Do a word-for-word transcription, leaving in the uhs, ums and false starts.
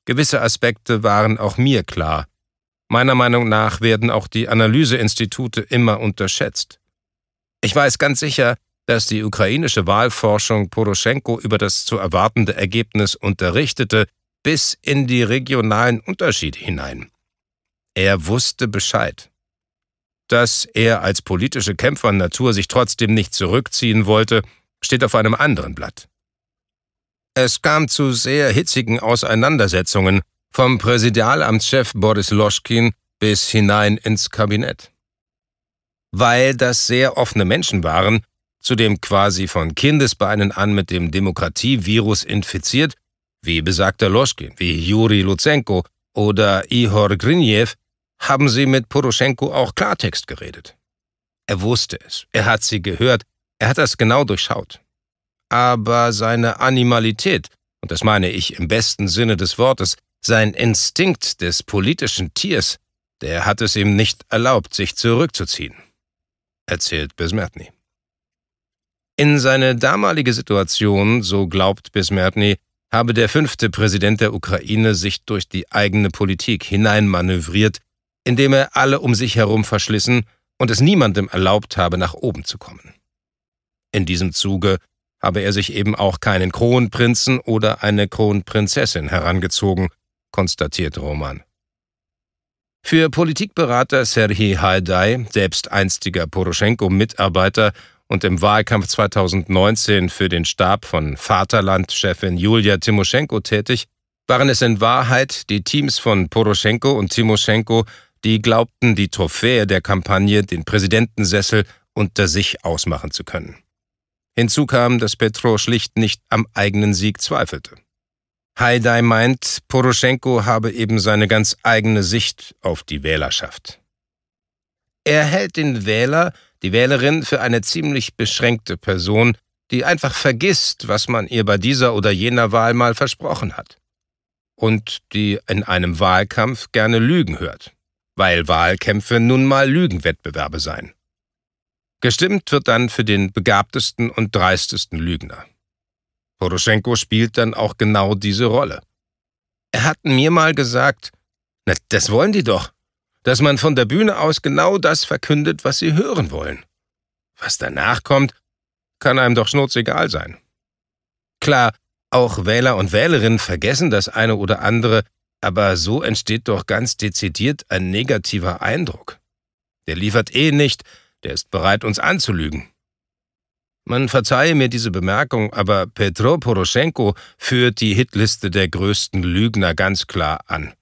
Gewisse Aspekte waren auch mir klar. Meiner Meinung nach werden auch die Analyseinstitute immer unterschätzt. Ich weiß ganz sicher, dass die ukrainische Wahlforschung Poroschenko über das zu erwartende Ergebnis unterrichtete, bis in die regionalen Unterschiede hinein. Er wusste Bescheid. Dass er als politische Kämpfernatur sich trotzdem nicht zurückziehen wollte, steht auf einem anderen Blatt. Es kam zu sehr hitzigen Auseinandersetzungen vom Präsidialamtschef Boris Loschkin bis hinein ins Kabinett. Weil das sehr offene Menschen waren, zudem quasi von Kindesbeinen an mit dem Demokratievirus infiziert, wie besagter Loschkin, wie Juri Luzenko oder Ihor Grinjew, haben sie mit Poroschenko auch Klartext geredet. Er wusste es, er hat sie gehört, er hat das genau durchschaut. Aber seine Animalität, und das meine ich im besten Sinne des Wortes, sein Instinkt des politischen Tiers, der hat es ihm nicht erlaubt, sich zurückzuziehen, erzählt Besmertny. In seine damalige Situation, so glaubt Besmertny, habe der fünfte Präsident der Ukraine sich durch die eigene Politik hineinmanövriert, indem er alle um sich herum verschlissen und es niemandem erlaubt habe, nach oben zu kommen. In diesem Zuge habe er sich eben auch keinen Kronprinzen oder eine Kronprinzessin herangezogen, konstatiert Roman. Für Politikberater Serhij Haidai, selbst einstiger Poroschenko-Mitarbeiter und im Wahlkampf zweitausendneunzehn für den Stab von Vaterland-Chefin Julia Timoschenko tätig, waren es in Wahrheit die Teams von Poroschenko und Timoschenko, die glaubten, die Trophäe der Kampagne, den Präsidentensessel, unter sich ausmachen zu können. Hinzu kam, dass Petro schlicht nicht am eigenen Sieg zweifelte. Haidai meint, Poroschenko habe eben seine ganz eigene Sicht auf die Wählerschaft. Er hält den Wähler, die Wählerin für eine ziemlich beschränkte Person, die einfach vergisst, was man ihr bei dieser oder jener Wahl mal versprochen hat. Und die in einem Wahlkampf gerne Lügen hört, weil Wahlkämpfe nun mal Lügenwettbewerbe seien. Gestimmt wird dann für den begabtesten und dreistesten Lügner. Poroschenko spielt dann auch genau diese Rolle. Er hat mir mal gesagt, na, das wollen die doch, dass man von der Bühne aus genau das verkündet, was sie hören wollen. Was danach kommt, kann einem doch schnurzegal sein. Klar, auch Wähler und Wählerinnen vergessen das eine oder andere, aber so entsteht doch ganz dezidiert ein negativer Eindruck. Der liefert eh nicht, der ist bereit, uns anzulügen. Man verzeihe mir diese Bemerkung, aber Petro Poroschenko führt die Hitliste der größten Lügner ganz klar an.